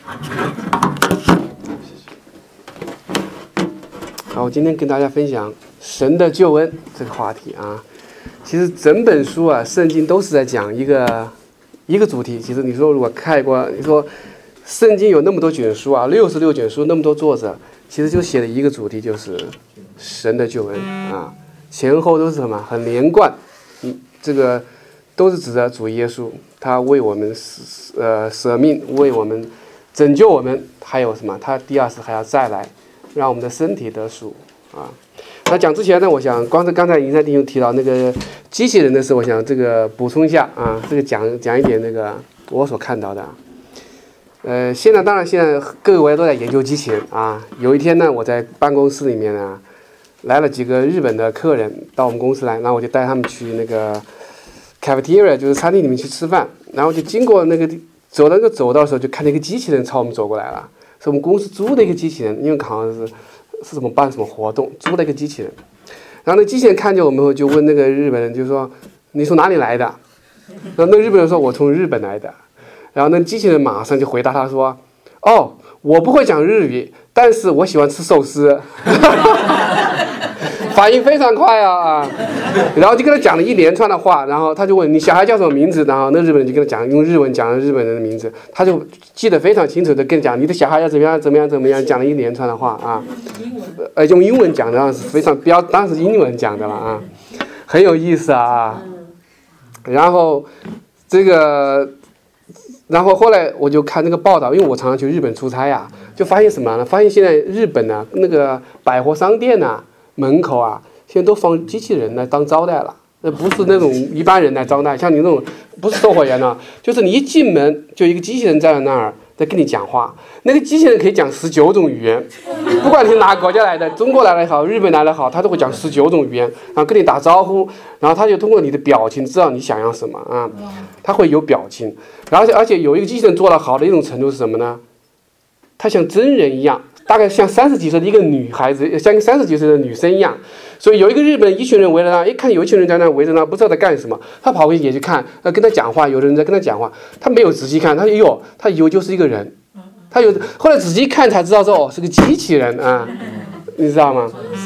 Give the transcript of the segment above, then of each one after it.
好，我今天跟大家分享神的救恩这个话题啊。其实整本书啊，圣经都是在讲一个主题。其实你说如果看过，你说圣经有那么多卷书啊，66卷书，那么多作者，其实就写了一个主题，就是神的救恩啊，前后都是什么很连贯。这个都是指的主耶稣，他为我们舍命，为我们拯救我们，还有什么？他第二次还要再来，让我们的身体得赎啊。那讲之前呢，我想光是刚才银山弟兄提到那个机器人的时候，我想这个补充一下啊，这个讲一点那个我所看到的啊。现在各个国家都在研究机器人啊。有一天呢，我在办公室里面呢，来了几个日本的客人到我们公司来，然后我就带他们去那个 cafeteria， 就是餐厅里面去吃饭，然后就经过那个走到那个走道的时候，就看见一个机器人朝我们走过来了，是我们公司租的一个机器人，因为好像是什么办什么活动租了一个机器人。然后那机器人看见我们后就问那个日本人，就说你从哪里来的？然后那日本人说我从日本来的。然后那机器人马上就回答他说，哦，我不会讲日语，但是我喜欢吃寿司。反应非常快啊！然后就跟他讲了一连串的话，然后他就问你小孩叫什么名字，然后那日本人就跟他讲，用日文讲了日本人的名字，他就记得非常清楚的跟你讲你的小孩要怎么样怎么样怎么样，讲了一连串的话啊。用英文讲的是非常当时英文讲的了啊，很有意思啊。然后后来我就看那个报道，因为我常常去日本出差啊，就发现什么呢？发现现在日本呢那个百货商店啊门口啊，现在都放机器人来当招待了。那不是那种一般人来招待，像你那种不是售货员呢，就是你一进门就一个机器人站在那儿在跟你讲话。那个机器人可以讲19种语言，不管你是哪个国家来的，中国来的也好，日本来的好，他都会讲19种语言，然后跟你打招呼，然后他就通过你的表情知道你想要什么啊，他会有表情。而且有一个机器人做得好的一种程度是什么呢？他像真人一样，大概像30几岁的一个女孩子，像30几岁的女生一样。所以有一个日本人，一群人围着他，一看有一群人在那围着他，不知道在干什么，他跑过去也去看，跟他讲话，有的人在跟他讲话，他没有仔细看，他以为就是一个人，后来仔细看才知道说是个机器人啊，你知道吗？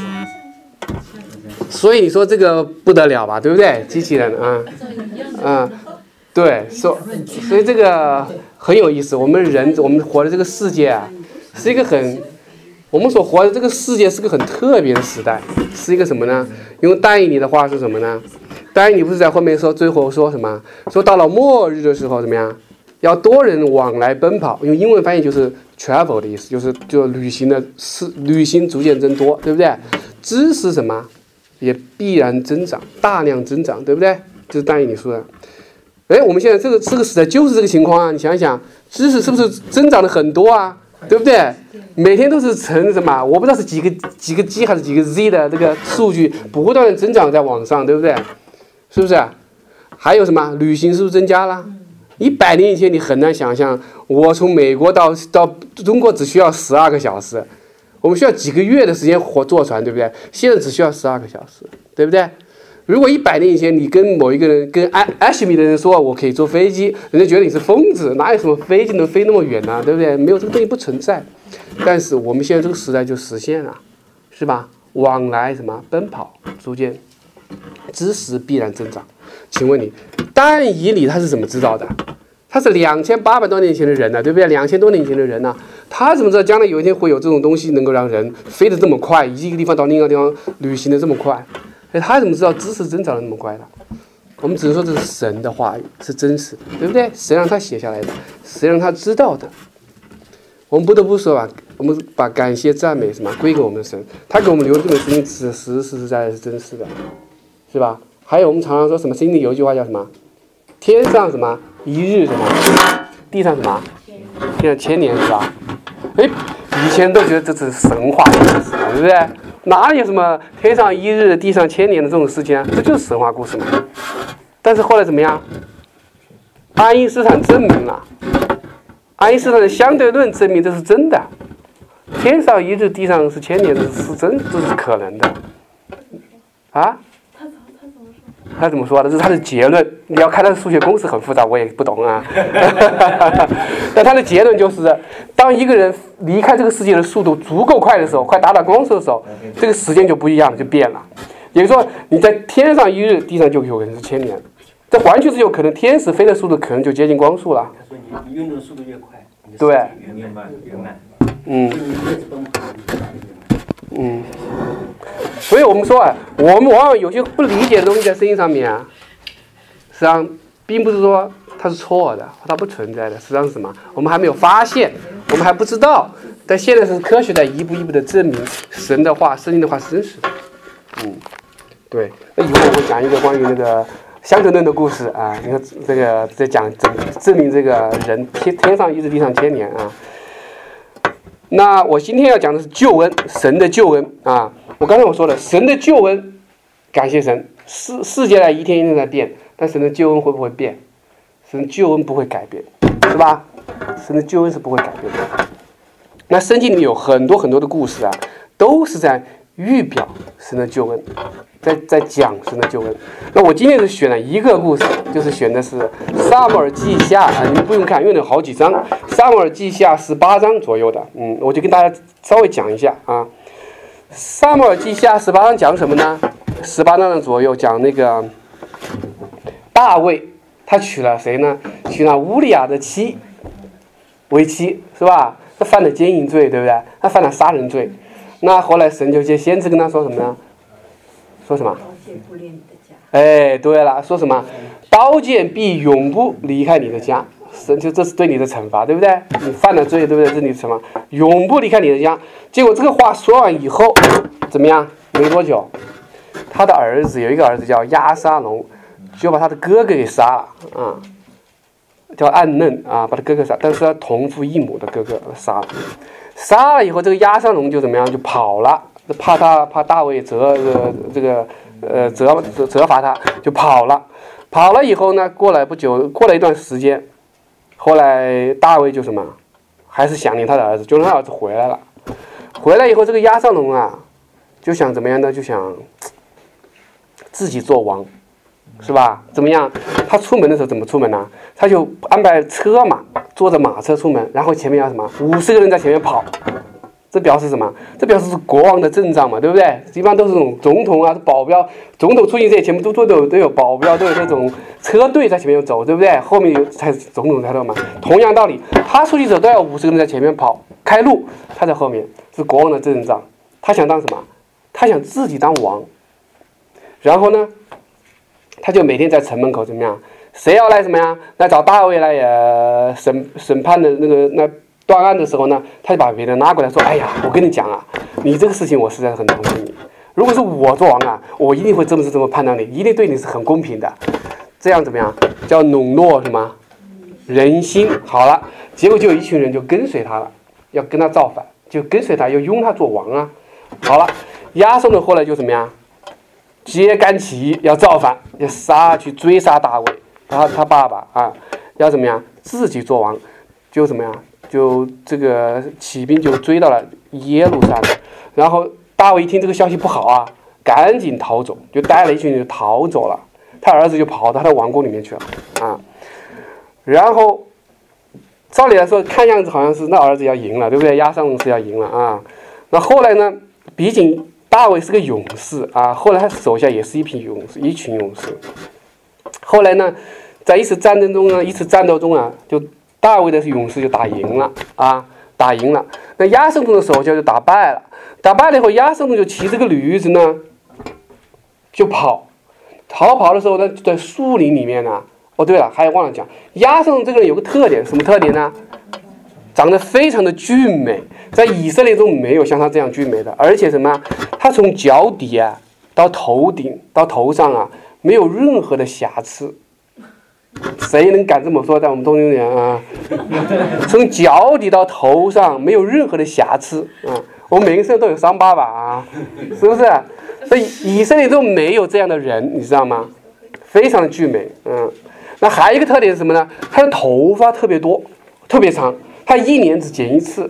所以你说这个不得了吧，对不对？机器人啊，对，所以这个很有意思。我们活的这个世界啊，是一个我们所活的这个世界是个很特别的时代，是一个什么呢？用但以理的话是什么呢？但以理不是在后面说，最后说什么？说到了末日的时候怎么样？要多人往来奔跑，用英文翻译就是 travel 的意思，就旅行逐渐增多，对不对？知识什么也必然增长，大量增长，对不对？这是但以理说的。我们现在这个时代就是这个情况啊！你想一想，知识是不是增长的很多啊？对不对？每天都是乘什么？我不知道是几个 G 还是几个 Z 的这个数据不断的增长在网上，对不对？是不是？还有什么？旅行是不是增加了？100年以前你很难想象，我从美国到中国只需要12个小时，我们需要几个月的时间坐船，对不对？现在只需要12个小时，对不对？如果100年以前你跟某一个人，跟艾希米的人说我可以坐飞机，人家觉得你是疯子，哪有什么飞机能飞那么远呢？对不对？没有这个东西不存在。但是我们现在这个时代就实现了，是吧？往来什么奔跑，逐渐知识必然增长。请问你，但以理他是怎么知道的？他是2800多年前的人呢，对不对？2000多年前的人呢，他怎么知道将来有一天会有这种东西能够让人飞得这么快，一个地方到另一个地方旅行的这么快？他怎么知道知识增长的那么快的？我们只能说这是神的话语，是真实的，对不对？谁让他写下来的？谁让他知道的？我们不得不说吧，我们把感谢赞美什么归给我们的神，他给我们留的这本圣经实实在在是真实的，是吧？还有我们常常说什么圣经里有一句话叫什么？天上什么一日什么，地上什么，天上1000年，是吧？以前都觉得这是神话故事，对不对？哪里有什么天上1日地上1000年的这种事情啊？这就是神话故事嘛。但是后来怎么样？爱因斯坦证明了，爱因斯坦的相对论证明这是真的，天上1日地上是1000年，这是可能的啊。 他怎么说的？这是他的结论。你要看他的数学公式很复杂，我也不懂啊。但他的结论就是，当一个人离开这个世界的速度足够快的时候，快达到光速的时候，这个时间就不一样了，就变了。也就是说，你在天上1日，地上就有可能是1000年。这完全是有可能，天使飞的速度可能就接近光速了。 他说你运动速度越快， 对， 越慢。 所以我们说啊，我们往往有些不理解的东西在圣经上面啊，实际上并不是说它是错的，它不存在的，实际上是什么？我们还没有发现，我们还不知道。但现在是科学在一步一步的证明神的话、圣经的话是真实的。对。那以后我会讲一个关于那个相对论的故事啊，你看这个在讲证明这个人天上1日，地上1000年啊。那我今天要讲的是救恩，神的救恩啊。我刚才我说了，神的救恩，感谢神，世界一天一天在变，但神的救恩会不会变？神的救恩不会改变，是吧？神的救恩是不会改变的。那圣经里面有很多很多的故事啊，都是在预表神的救恩，在讲神的救恩。那我今天是选了一个故事，就是选的是撒母耳记下啊，你们不用看，因为有好几章，撒母耳记下18章左右的，我就跟大家稍微讲一下啊。撒母耳记下18章讲什么呢？18章的左右讲那个大卫，他娶了谁呢？娶了乌利亚的妻为妻，是吧？他犯了奸淫罪，对不对？他犯了杀人罪。那后来神就借先知跟他说什么呢？说什么？哎，对了，说什么？刀剑必永不离开你的家。神就这是对你的惩罚，对不对？你犯了罪，对不对？这是你的什么？永不离开你的家。结果这个话说完以后，怎么样？没多久，他的儿子有一个儿子叫押沙龙，就把他的哥哥给杀了啊，叫暗嫩啊，把他哥哥杀，但是他同父异母的哥哥杀了。杀了以后，这个押沙龙就怎么样？就跑了，怕大卫责罚他，就跑了。跑了以后呢，过了一段时间，后来大卫就什么，还是想念他的儿子，就让他儿子回来了。回来以后，这个押沙龙啊，就想怎么样呢？就想自己做王，是吧？怎么样？他出门的时候怎么出门呢？他就安排车马，坐着马车出门，然后前面要什么？50个人在前面跑。这表示什么？这表示是国王的阵仗嘛，对不对？一般都是这种总统啊、保镖，总统出行这些前面都有保镖，都有这种车队在前面走，对不对？后面才总统才到嘛。同样道理，他出去走都要50个人在前面跑开路，他在后面，是国王的阵仗。他想当什么？他想自己当王。然后呢，他就每天在城门口怎么样？谁要来什么呀？来找大卫来审判的那断案的时候呢，他就把别人拉过来说：“哎呀，我跟你讲啊，你这个事情我实在是很同情你。如果是我做王啊，我一定会这么判断你，一定对你是很公平的。这样怎么样？叫笼络什么人心？好了，结果就有一群人就跟随他了，要跟他造反，就跟随他，要拥他做王啊。好了，押沙龙后来就怎么样？揭竿起义，要造反，要去追杀大卫，他爸爸啊，要怎么样？自己做王，就怎么样？”就这个起兵就追到了耶路撒冷，然后大卫一听这个消息不好啊，赶紧逃走，就带了一群人就逃走了。他儿子就跑到他的王宫里面去了啊。然后照理来说，看样子好像是那儿子要赢了，对不对？押沙龙是要赢了啊。那后来呢？毕竟大卫是个勇士啊，后来他手下也是一群勇士。后来呢，在一次战斗中啊，就大卫的勇士就打赢了啊，打赢了。那押沙龙的手下就打败了，打败了以后，押沙龙就骑这个驴子呢，就跑的时候呢，在树林里面呢。哦，对了，还忘了讲，押沙龙这个人有个特点，什么特点呢？长得非常的俊美，在以色列中没有像他这样俊美的，而且什么？他从脚底啊到头顶到头上啊，没有任何的瑕疵。谁能敢这么说？在我们东京人啊，从脚底到头上没有任何的瑕疵啊！我们每个身上都有伤疤吧啊，是不是？所以以色列中没有这样的人，你知道吗？非常的俊美，那还有一个特点是什么呢？他的头发特别多，特别长，他一年只剪一次。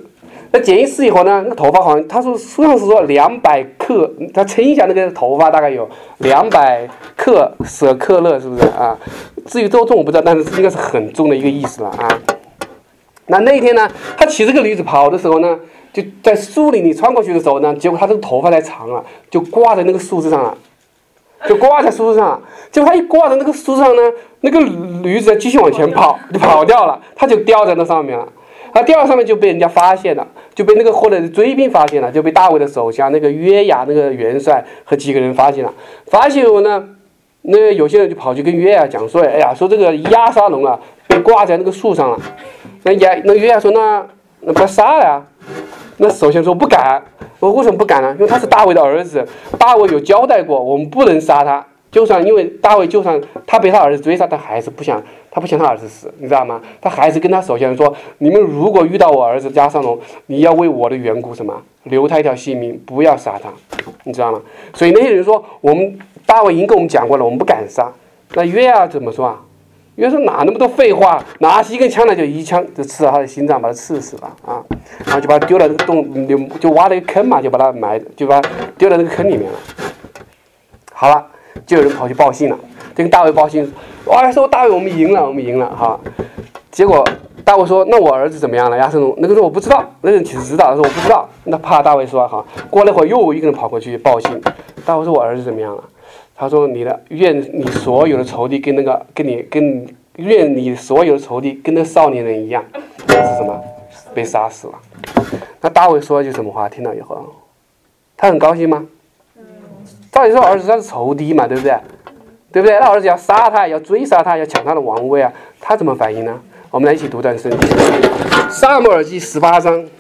那减一次以后呢，那个头发好像他说书上是说200克，他称一下那个头发大概有200舍克勒，是不是啊？至于多重我不知道，但是应该是很重的一个意思了啊。那一天呢，他骑这个驴子跑的时候呢，就在树林里穿过去的时候呢，结果他这个头发太长了，就挂在那个树枝上了。就挂在树枝上，结果他一挂在那个树枝上呢，那个驴子继续往前跑，就跑掉了，他就掉在那上面了。他掉在上面就被人家发现了，就被那个后来的追兵发现了，就被大卫的手下那个约雅那个元帅和几个人发现了。发现以后呢，那有些人就跑去跟约雅讲说：“哎呀，说这个押沙龙啊被挂在那个树上了。”那约雅说：“那把他杀了呀。”那首先说不敢，我为什么不敢呢？因为他是大卫的儿子，大卫有交代过，我们不能杀他。就算因为大卫，就算他被他儿子追杀，他还是不想他儿子死，你知道吗？他还是跟他手下人说：你们如果遇到我儿子押沙龙，你要为我的缘故什么留他一条性命，不要杀他，你知道吗？所以那些人说，我们大卫已经跟我们讲过了，我们不敢杀。那约亚怎么说啊？约说哪那么多废话，拿起一根枪来就一枪就刺到他的心脏，把他刺死了啊！然后就把他丢到这个洞，就挖了一个坑嘛，就把他就把他丢到那个坑里面了。好了，就有人跑去报信了，就跟大卫报信，哇，说大卫我们赢了哈。结果大卫说，那我儿子怎么样了？押沙龙那个时候我不知道，那个人其实知道，他说我不知道。那怕大卫说哈，过了一会儿又一个人跑过去报信，大卫说我儿子怎么样了？他说：“愿你所有的仇敌愿你所有的仇敌跟那少年人一样，是什么？被杀死了。”那大卫说一句什么话？听到以后，他很高兴吗？照理说儿子他是仇敌嘛，对不对？对不对？那儿子要杀他，要追杀他，要抢他的王位啊，他怎么反应呢？我们来一起读段圣经，《撒母耳记》18章，《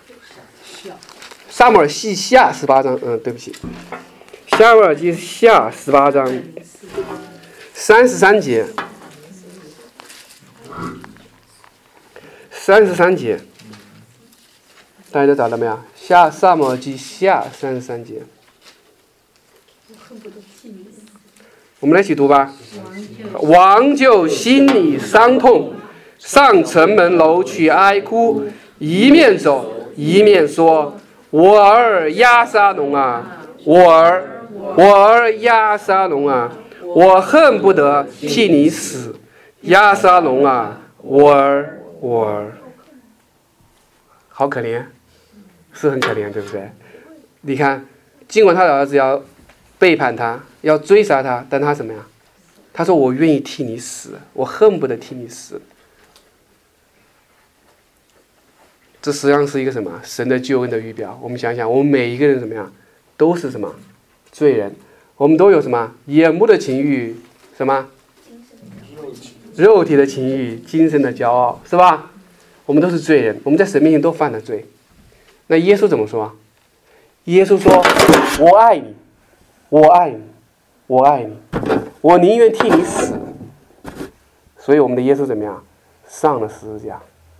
撒母耳记下》18章，对不起。撒母耳记下18章33节，33节，大家都找到没有？撒母耳记下33节，我们来一起读吧。王就心里伤痛，上城门楼去哀哭，一面走一面说：“我儿押沙龙啊，我儿押沙龙啊，我恨不得替你死，押沙龙啊，我儿。”好可怜，是很可怜，对不对？你看，尽管他的儿子要背叛他，要追杀他，但他怎么样？他说：“我愿意替你死，我恨不得替你死。”这实际上是一个什么？神的救恩的预表。我们想想，我们每一个人怎么样？都是什么？罪人。我们都有什么？眼目的情欲，什么？肉体的情欲，精神的骄傲，是吧？我们都是罪人，我们在神面前都犯了罪。那耶稣怎么说？耶稣说：“我爱你，我爱你，我爱你，我宁愿替你死。”所以我们的耶稣怎么样？上了十字架。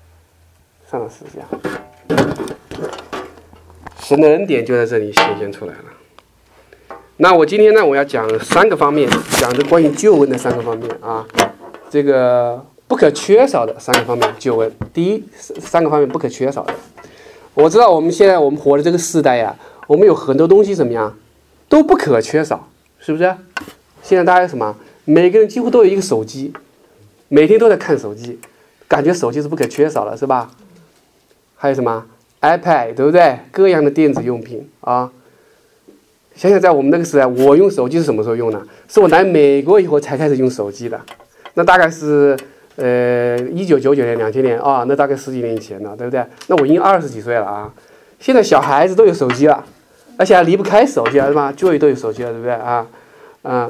神的恩典就在这里显现出来了。那我今天呢，我要讲3个方面，讲的关于救恩的3个方面啊，这个不可缺少的3个方面救恩。第一，3个方面不可缺少的。我知道我们现在我们活的这个时代呀，我们有很多东西怎么样都不可缺少，是不是？现在大家什么？每个人几乎都有一个手机，每天都在看手机，感觉手机是不可缺少的，是吧？还有什么 iPad， 对不对？各样的电子用品啊。想想在我们那个时代，我用手机是什么时候用的？是我来美国以后才开始用手机的。那大概是1999年、2000年啊，那大概10几年以前了，对不对？那我已经20几岁了啊。现在小孩子都有手机了，而且还离不开手机了，是吧？Joy都有手机了，对不对啊？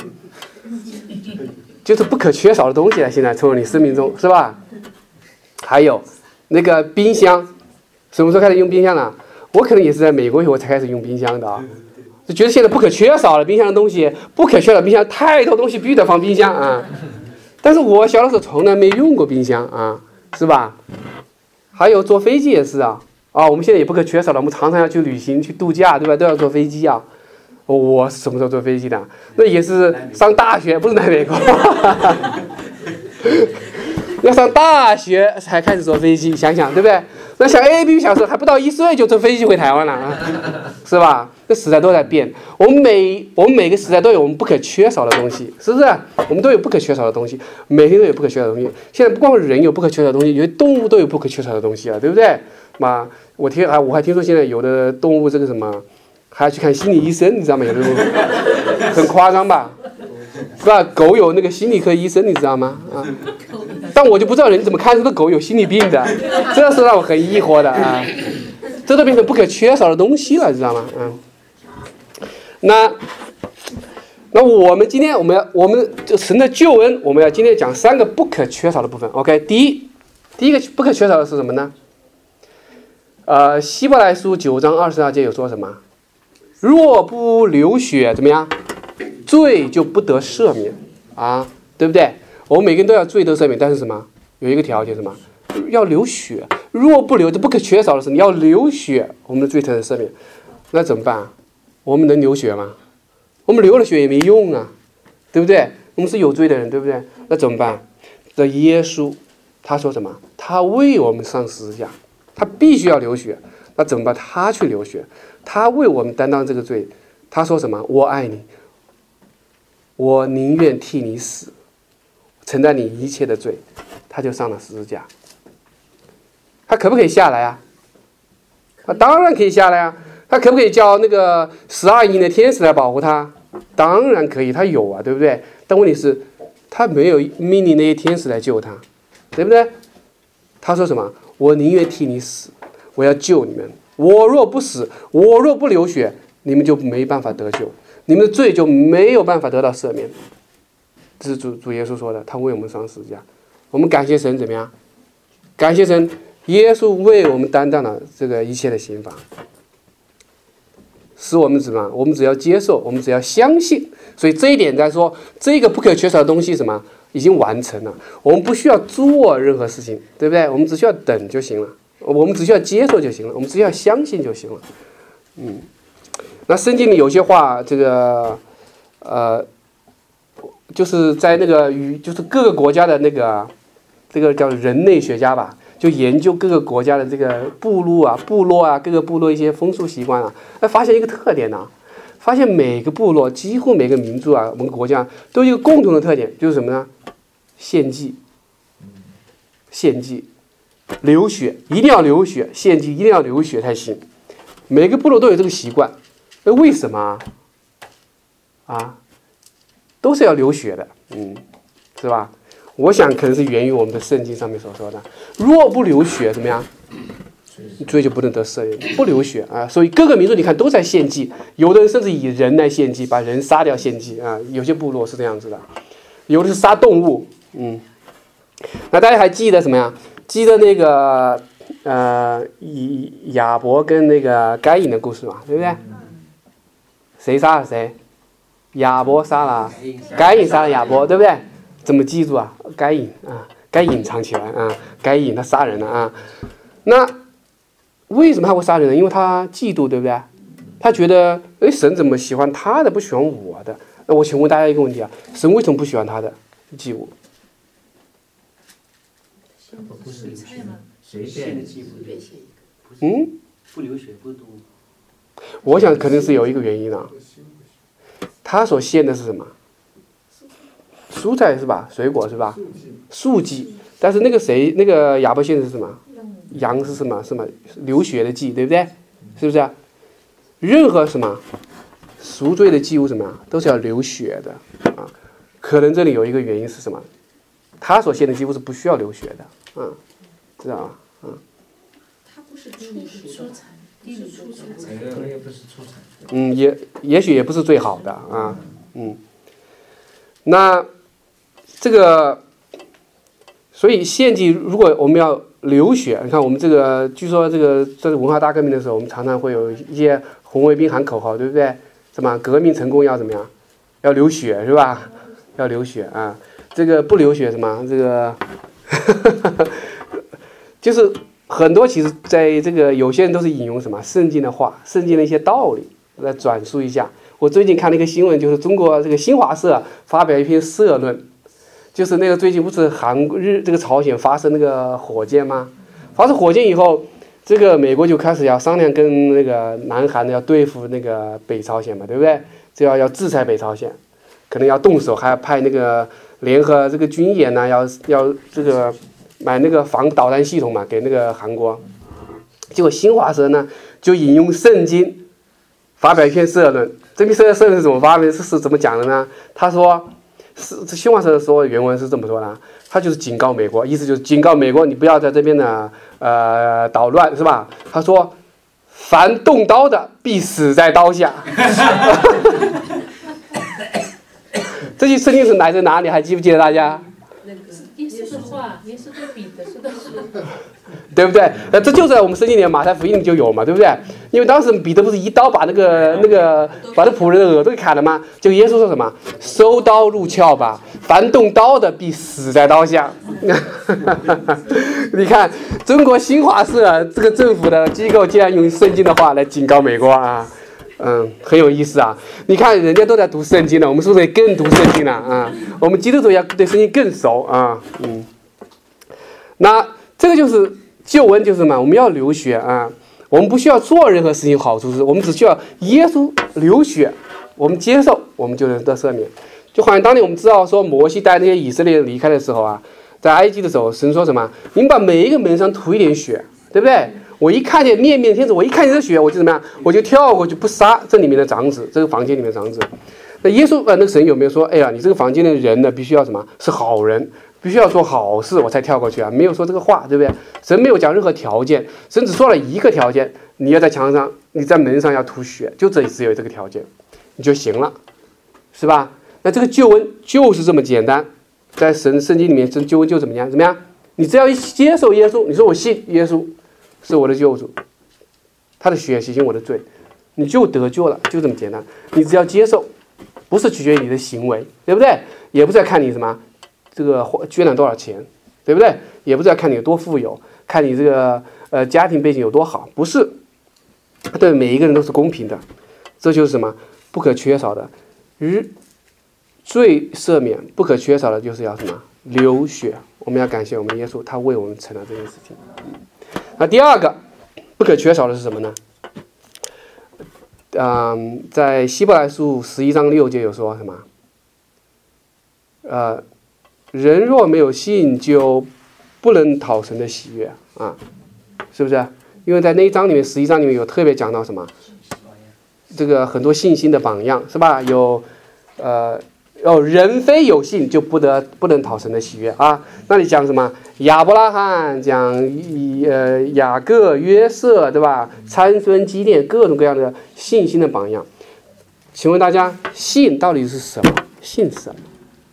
就是不可缺少的东西了。现在成为你生命中，是吧？还有那个冰箱。什么时候开始用冰箱呢？我可能也是在美国以后才开始用冰箱的啊，就觉得现在不可缺少了冰箱的东西，不可缺少冰箱，太多东西必须得放冰箱啊。但是我小的时候从来没用过冰箱啊，是吧？还有坐飞机也是啊，我们现在也不可缺少了，我们常常要去旅行去度假，对吧？都要坐飞机啊。我是什么时候坐飞机的？那也是上大学，不是来美国。要上大学才开始坐飞机，想想对不对？ 那像 AABB 小时候还不到1岁就坐飞机回台湾了啊，是吧？这时代都在变，我们每个时代都有我们不可缺少的东西，是不是？我们都有不可缺少的东西，每天都有不可缺少的东西。现在不光是人有不可缺少的东西，有些动物都有不可缺少的东西啊，对不对？嘛，我还听说现在有的动物这个什么，还要去看心理医生，你知道吗？有的很夸张吧？是吧？狗有那个心理科医生，你知道吗？啊，但我就不知道人怎么看出的狗有心理病的，这是让我很疑惑的啊。这都变成不可缺少的东西了，知道吗？那我们今天我们就神的救恩，我们要今天讲3个不可缺少的部分。OK， 第一个不可缺少的是什么呢？希伯来书9章22节有说什么？若不流血，怎么样？罪就不得赦免啊，对不对？我们每个人都要罪得赦免，但是什么？有一个条件，什么？要流血。若不流，这不可缺少的是你要流血，我们的罪才能赦免。那怎么办？我们能流血吗？我们流了血也没用啊，对不对？我们是有罪的人，对不对？那怎么办？这耶稣他说什么？他为我们上十字架，他必须要流血。那怎么办？他去流血，他为我们担当这个罪。他说什么？我爱你，我宁愿替你死，承担你一切的罪。他就上了十字架。他可不可以下来啊？当然可以下来啊。他可不可以叫那个12亿的天使来保护他？当然可以，他有啊，对不对？但问题是，他没有命令那些天使来救他，对不对？他说什么？我宁愿替你死，我要救你们。我若不死，我若不流血，你们就没办法得救，你们的罪就没有办法得到赦免。这是主耶稣说的，他为我们上十字架。我们感谢神，怎么样？感谢神，耶稣为我们担当了这个一切的刑罚。使我们怎么？我们只要接受，我们只要相信。所以这一点来说，这个不可缺少的东西什么已经完成了。我们不需要做任何事情，对不对？我们只需要等就行了，我们只需要接受就行了，我们只需要相信就行了。那圣经里有些话，这个就是在那个就是各个国家的那个这个叫人类学家吧。就研究各个国家的这个部落啊，各个部落一些风俗习惯啊，发现一个特点呢，发现每个部落几乎每个民族啊，我们国家都有一个共同的特点，就是什么呢？献祭，流血，一定要流血，献祭一定要流血才行。每个部落都有这个习惯，为什么啊？都是要流血的，是吧？我想可能是源于我们的圣经上面所说的，若不流血怎么样？罪就不能得赦免，不流血啊。所以各个民族你看都在献祭，有的人甚至以人来献祭，把人杀掉献祭啊。有些部落是这样子的，有的是杀动物。那大家还记得什么呀？记得那个亚伯跟那个该隐的故事嘛，对不对？谁杀了谁？亚伯杀了该隐，杀了亚伯，对不对？怎么记住啊？该隐啊，该隐藏起来啊，该隐他杀人了啊。那为什么他会杀人呢？因为他嫉妒，对不对？他觉得，神怎么喜欢他的，不喜欢我的？那我请问大家一个问题啊，神为什么不喜欢他的祭物？ 不是谁献的祭物？不流血不是动物。 我想肯定是有一个原因啊。他所献的是什么？蔬菜是吧？水果是吧？素祭。但是那个亚伯献的是什么？羊是什么？流血的祭，对不对？是不是啊？任何什么赎罪的祭物什么都是要流血的啊。可能这里有一个原因是什么？他所献的祭物是不需要流血的，知道吧？ 他不是出产， 也不是出产。 也许也不是最好的啊，那这个，所以献祭如果我们要流血，你看我们这个，据说这个在文化大革命的时候，我们常常会有一些红卫兵喊口号，对不对？什么革命成功要怎么样？要流血是吧？要流血啊！这个不流血什么？这个就是很多，其实在这个有些人都是引用什么圣经的话，圣经的一些道理来转述一下。我最近看了一个新闻，就是中国这个新华社发表一篇社论，就是那个最近不是这个朝鲜发射那个火箭吗？发射火箭以后， 这个美国就开始要商量跟那个南韩要对付那个北朝鲜嘛，对不对？这要制裁北朝鲜，可能要动手，还要派那个联合这个军演呢，要这个买那个防导弹系统嘛，给那个韩国。结果新华社呢就引用圣经发表一篇社论，这篇社论是怎么发的？是怎么讲的呢？他说是新华社说原文是这么说的，他就是警告美国，意思就是警告美国你不要在这边呢捣乱，是吧？他说凡动刀的必死在刀下。这句圣经是来自哪里？还记不记得大家？ 耶稣的话，耶稣对彼得说的是， 对不对？这就在我们圣经里马太福音里就有嘛，对不对？因为当时彼得不是一刀把那个把那仆人的耳朵给砍了吗？就耶稣说什么？收刀入鞘吧，凡动刀的必死在刀下。你看，中国新华社这个政府的机构竟然用圣经的话来警告美国啊！很有意思啊！你看人家都在读圣经了，我们是不是也更读圣经了啊？我们基督徒要对圣经更熟啊！那这个就是救恩，就是什么？我们要流血啊！我们不需要做任何事情好处，我们只需要耶稣流血，我们接受，我们就能得赦免。就好像当年我们知道说摩西带那些以色列人离开的时候啊，在埃及的时候，神说什么？你们把每一个门上涂一点血，对不对？我一看见面天子，我一看见这血，我就怎么样？我就跳过去不杀这里面的长子，这个房间里面的长子。那耶稣那个神有没有说，哎呀，你这个房间的人呢，必须要什么？是好人，必须要做好事，我才跳过去啊？没有说这个话，对不对？神没有讲任何条件，神只说了一个条件：你要在墙上，你在门上要涂血，就只有这个条件，你就行了，是吧？那这个救恩就是这么简单，在圣经里面，救恩就怎么样？你只要一接受耶稣，你说我信耶稣是我的救主，他的血洗净我的罪，你就得救了，就这么简单。你只要接受，不是取决于你的行为，对不对？也不是要看你什么这个捐了多少钱，对不对？也不是要看你有多富有，看你这个家庭背景有多好，不是，对每一个人都是公平的。这就是什么不可缺少的，罪赦免不可缺少的就是要什么流血。我们要感谢我们耶稣，他为我们成了这件事情。那第二个不可缺少的是什么呢？在希伯来书11章6节有说什么？人若没有信，就不能讨神的喜悦啊，是不是？因为在那一章里面，11章里面有特别讲到什么？这个很多信心的榜样，是吧？人非有信就不能讨神的喜悦啊。那里讲什么？亚伯拉罕，讲雅各、约瑟，对吧？参孙、基甸，各种各样的信心的榜样。请问大家，信到底是什么？信什么？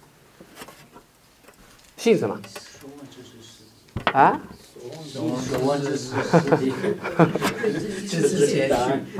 信什么？啊？ 所望之事，之前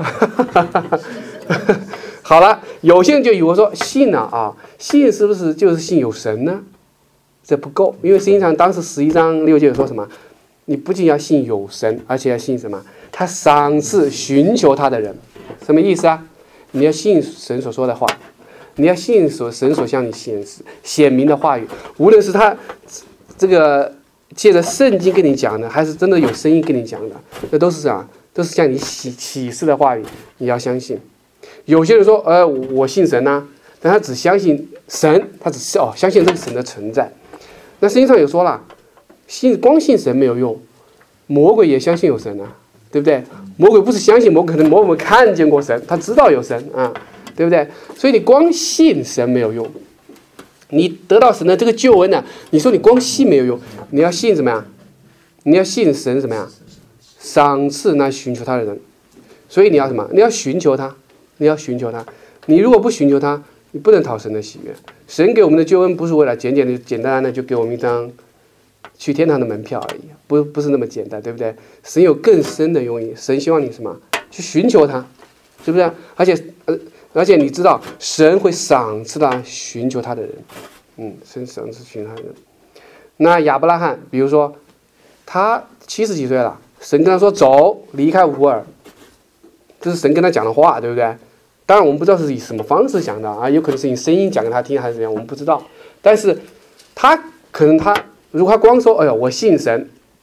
好了，有些人就以为说信啊，信是不是就是信有神呢？这不够，因为实际上当时11章6节有说什么？你不仅要信有神，而且要信什么？他赏赐寻求他的人，什么意思啊？你要信神所说的话，你要信神所向你显明的话语，无论是他这个借着圣经跟你讲的，还是真的有声音跟你讲的，这都是啥？都是向你启示的话语，你要相信。有些人说，我信神啊，但他只相信神，他只是相信这个神的存在。那圣经上有说了，光信神没有用，魔鬼也相信有神啊，对不对？魔鬼不是相信魔鬼，可能魔鬼看见过神，他知道有神啊，对不对？所以你光信神没有用，你得到神的这个救恩呢，你说你光信没有用，你要信什么呀？你要信神什么呀？赏赐那寻求他的人。所以你要什么？你要寻求他，你要寻求他。你如果不寻求他，你不能讨神的喜悦。神给我们的救恩不是为了简单的就给我们一张去天堂的门票而已，不是那么简单，对不对？神有更深的用意，神希望你什么？去寻求他，是不是？而且你知道，神会赏赐他寻求他的人，神赏赐寻求他的人。那亚伯拉罕，比如说他70几岁了，神跟他说走，离开乌尔，这是神跟他讲的话，对不对？当然我们不知道是以什么方式讲的啊，有可能是以声音讲给他听，还是怎样，我们不知道。但是如果他光说，哎呀，我信神，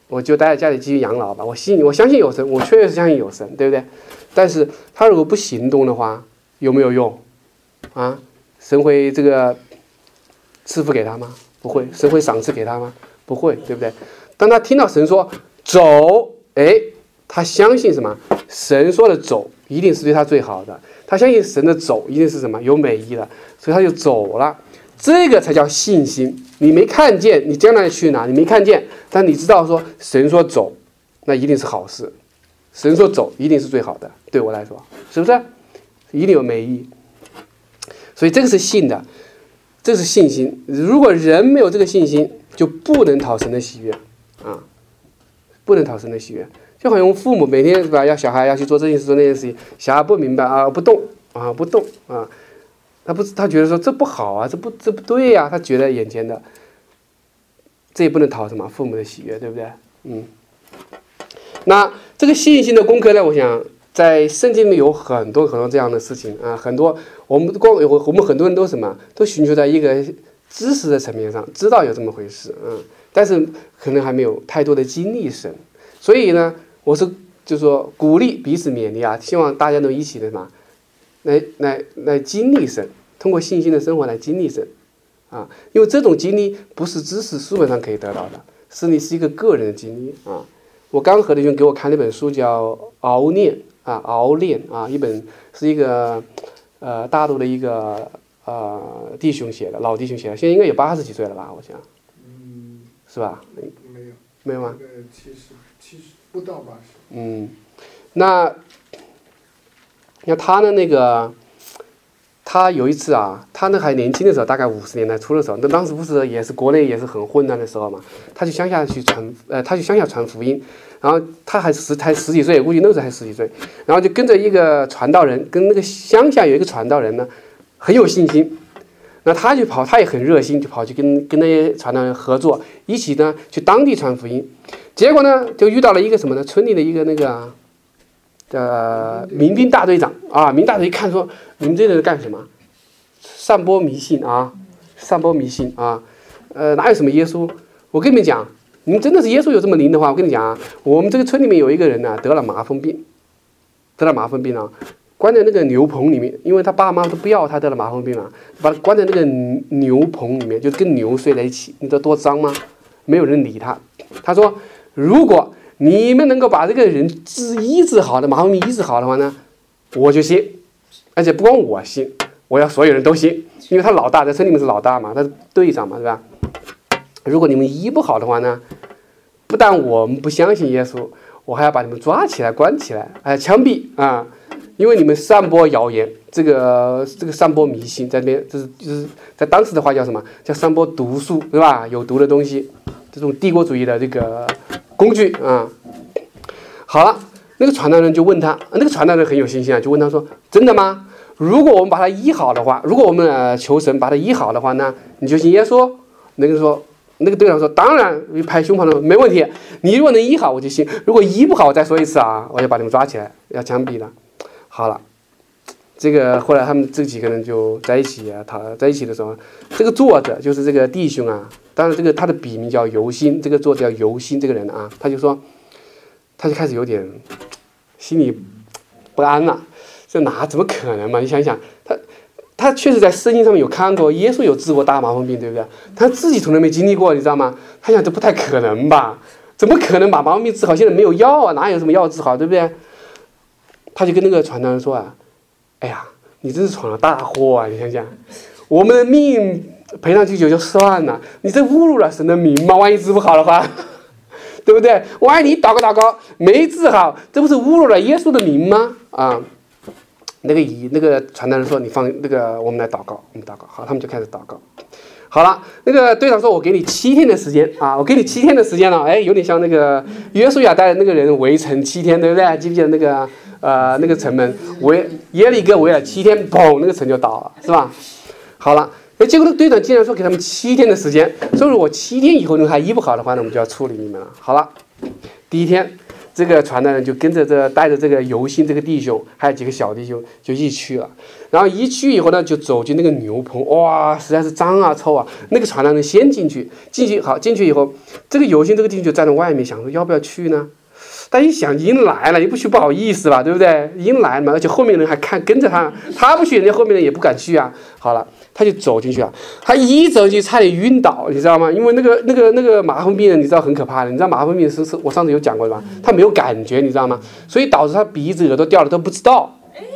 我就待在家里继续养老吧。我相信有神，我确实相信有神，对不对？但是他如果不行动的话，有没有用啊？神会这个赐福给他吗？不会。神会赏赐给他吗？不会，对不对？当他听到神说走，他相信什么？神说的走一定是对他最好的，他相信神的走一定是什么？有美意的，所以他就走了。这个才叫信心。你没看见你将来去哪，你没看见，但你知道说神说走，那一定是好事。神说走一定是最好的，对我来说，是不是？一定有美意。所以这个是信的，这是信心。如果人没有这个信心，就不能讨神的喜悦啊，不能讨神的喜悦。就好像我们父母每天是吧，要小孩要去做这件事做那件事情，小孩不明白啊，不动啊，不动啊。他觉得说这不好啊，这不对呀、他觉得眼前的，这也不能讨什么父母的喜悦，对不对？那这个信心的功课呢，我想在圣经里有很多这样的事情啊，很多我们很多人都什么，都寻求在一个知识的层面上，知道有这么回事，但是可能还没有太多的经历神，所以呢，我是就是说鼓励彼此勉励啊，希望大家能一起的什么，来经历神。通过信心的生活来经历神，因为这种经历不是知识书本上可以得到的，是一个个人的经历啊。我刚和弟兄给我看那本书叫《熬炼》啊，一本是一个大陆的一个弟兄写的，老弟兄写的，现在应该有80几岁了吧，我想，是吧？没有吗 ？70不到80。 那他呢他有一次啊，他还年轻的时候，大概50年代初的时候，那当时不是也是国内也是很混乱的时候嘛，他去乡下传福音，然后他才十几岁，估计那时候还十几岁，然后就跟着一个传道人，跟那个乡下有一个传道人呢，很有信心，那他也很热心，就跑去跟那些传道人合作，一起呢去当地传福音，结果呢就遇到了一个什么呢？村里的一个民兵大队长啊，民大队一看说，你们这人干什么？散播迷信啊，哪有什么耶稣？我跟你们讲，你们真的是耶稣有这么灵的话，我跟你讲啊，我们这个村里面有一个人呢，得了麻风病啊，关在那个牛棚里面，因为他爸妈都不要他得了麻风病啊，把他关在那个牛棚里面，就是跟牛睡在一起，你知道多脏吗？没有人理他。他说，如果你们能够把这个人医治好的麻风病医治好的话呢，我就信，而且不光我信，我要所有人都信，因为他老大在村里面是老大嘛，他是队长嘛，对吧？如果你们医不好的话呢，不但我们不相信耶稣，我还要把你们抓起来关起来，枪毙啊！因为你们散播谣言，这个散播迷信，在那边就是在当时的话叫什么？叫散播毒素，对吧？有毒的东西，这种帝国主义的这个工具啊。好了，那个传道人就问他，那个传道人很有信心啊，就问他说：“真的吗？如果我们把他医好的话，如果我们求神把他医好的话呢，你就信耶稣？”那个队长说：“当然，拍胸膛说没问题。你如果能医好，我就信；如果医不好，我再说一次啊，我就把你们抓起来，要枪毙了。”好了，这个后来他们这几个人就在一起啊，在一起的时候，这个作者就是这个弟兄啊，当然他的笔名叫游心，这个作者叫游心这个人啊，他就开始有点心里不安了，这怎么可能嘛？你想想，他确实在圣经上面有看过耶稣有治过大麻风病，对不对？他自己从来没经历过，你知道吗？他想这不太可能吧？怎么可能把麻风病治好？现在没有药啊，哪有什么药治好，对不对？他就跟那个传道人说啊，哎呀，你真是闯了大祸啊！你想想，我们的命赔上去就算了，你这侮辱了神的名吗？万一治不好的话，对不对？万一你祷告没治好，这不是侮辱了耶稣的名吗？啊！那个传道人说：“你放我们来祷告，我们祷告。”好，他们就开始祷告。好了，那个队长说：“我给你7天的时间啊，我给你7天的时间了。”哎，有点像那个约书亚带那个人围城7天，对不对？记不记得那个城门耶利哥围了7天，砰，那个城就倒了，是吧？好了，结果那个队长竟然说给他们7天的时间，说如果7天以后你还医不好的话呢，我们就要处理你们了。好了，第一天这个传道人就跟着带着这个犹新这个弟兄，还有几个小弟兄就一起去了。然后一去以后呢，就走进那个牛棚，哇，实在是脏啊臭啊。那个传道人先进去以后，这个犹新这个弟兄就站在外面想说要不要去呢？但一想已经来了，也不去不好意思吧，对不对？已经来了嘛，而且后面的人还跟着他，他不去，人家后面的人也不敢去啊。好了，他就走进去了，他一走进去差点晕倒，你知道吗？因为那个麻风病人，你知道很可怕的，你知道麻风病人是我上次有讲过的吧？他没有感觉，你知道吗？所以导致他鼻子、耳朵掉了都不知道。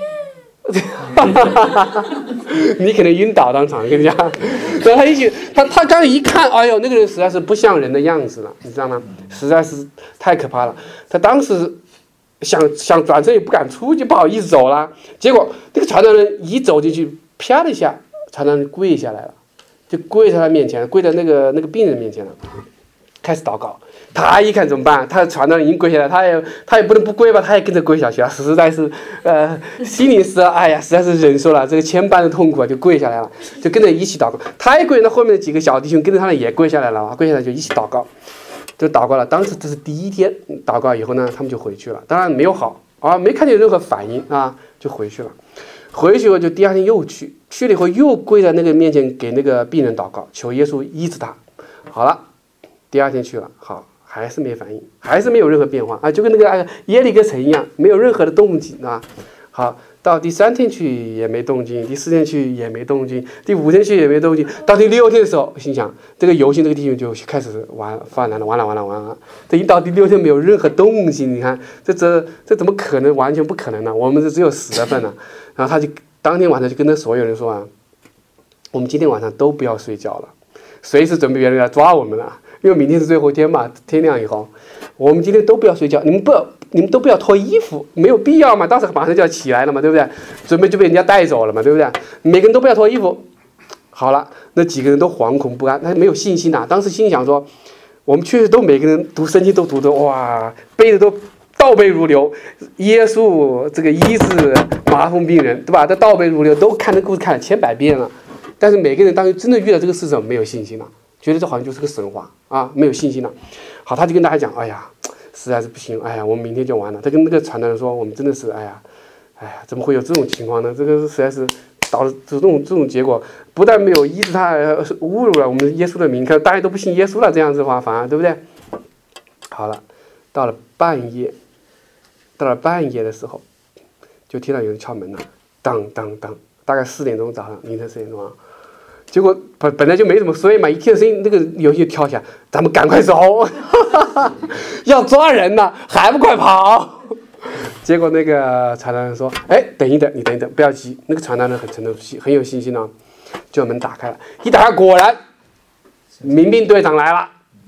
你可能晕倒当场，跟你讲。然后他刚一看，哎呦，那个人实在是不像人的样子了，你知道吗？实在是太可怕了。他当时想转身也不敢出去，不好意思走了。结果那个传道人一走进去，啪的一下，传道人跪下来了，就跪在他面前，跪在那个病人面前了，开始祷告。他一看怎么办？他传道人已经跪下来，他也不能不跪吧，他也跟着跪下去了。实在是，心里是哎呀，实在是忍受了这个千般的痛苦，就跪下来了，就跟着一起祷告。他一跪，那后面的几个小弟兄跟着他也跪下来了，跪下来就一起祷告，就祷告了。当时这是第一天祷告以后呢，他们就回去了，当然没有好啊，没看见任何反应啊，就回去了。回去以后就第二天又去了以后又跪在那个面前给那个病人祷告，求耶稣医治他。好了，第二天去了，好。还是没反应，还是没有任何变化啊，就跟那个耶利哥城一样，没有任何的动静啊。好，到第3天去也没动静，第4天去也没动静，第5天去也没动静，到第6天的时候，心想这个犹新这个弟兄就开始犯难了，完了，这一到第6天没有任何动静，你看这怎么可能？完全不可能呢！我们这只有死的份了。然后他就当天晚上就跟那所有人说啊，我们今天晚上都不要睡觉了，随时准备别人来抓我们了。因为明天是最后一天嘛，天亮以后，我们今天都不要睡觉，你们都不要脱衣服，没有必要嘛，到时候马上就要起来了嘛，对不对？准备就被人家带走了嘛，对不对？每个人都不要脱衣服。好了，那几个人都惶恐不安，他没有信心呐。当时心想说，我们确实都每个人读圣经都读的哇，背的都倒背如流，耶稣这个医治麻风病人，对吧？这倒背如流，都看这故事看了千百遍了。但是每个人当时真的遇到这个事情没有信心了。觉得这好像就是个神话啊，没有信心了。好，他就跟大家讲，哎呀，实在是不行，哎呀，我们明天就完了。他跟那个传道人说，我们真的是，哎呀，怎么会有这种情况呢？这个实在是导致这种结果，不但没有医治他，侮辱了我们耶稣的名，看大家都不信耶稣了，这样子的话，反而对不对？好了，到了半夜的时候，就听到有人敲门了，当当当，大概4点钟早上，凌晨4点钟啊。结果本来就没怎么睡嘛，一听声音，那个游戏跳起来，咱们赶快走，要抓人呢，还不快跑！结果那个传道人说：“哎，等一等，你等一等，不要急。”那个传道人很沉得住气，很有信心呢，就把门打开了。一打开，果然民兵队长来了。